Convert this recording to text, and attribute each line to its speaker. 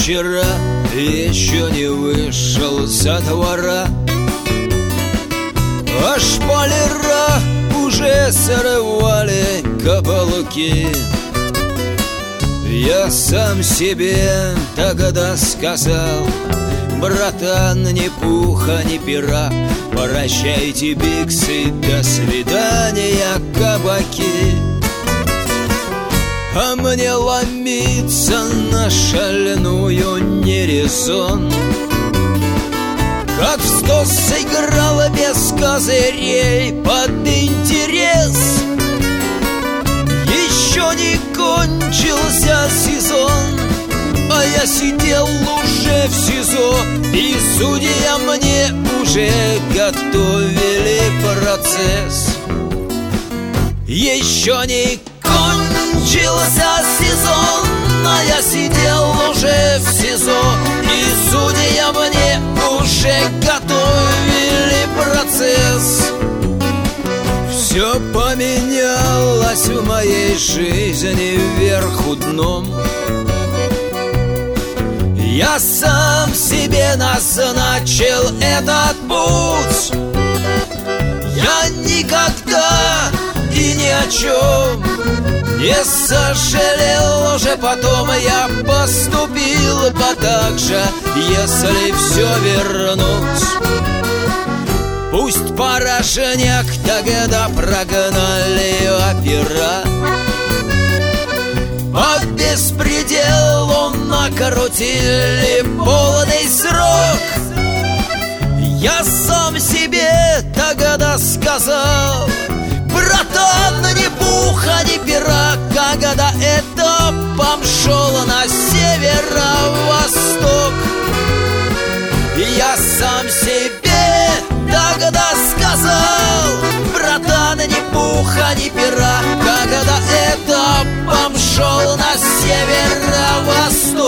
Speaker 1: вчера еще не вышел со двора, а шпалера уже сорвали каблуки. Я сам себе тогда сказал: братан, ни пуха, ни пера, прощайте, биксы, до свидания, кабаки. А мне ломиться на шальную не резон, как в сто сыграла без козырей под интерес. Еще не кончился сезон, а я сидел уже в СИЗО, и судья мне уже готовили процесс. Еще не кончился сезон, а я сидел уже в СИЗО, и судья мне уже готовили процесс. Все поменялось в моей жизни вверху дном. Я сам себе назначил этот путь. Я никогда и ни о чем не сожалел. Уже потом я поступил бы так же, если все вернуть. Пусть порожняк тогда прогнали опера, по беспределу накрутили полный срок. Я сам себе тогда сказал: братан, ни пуха, ни пера, когда этапом шел на северо-восток. Я сам себе тогда сказал: братан, ни пуха, ни пера, когда этапом шел на северо-восток.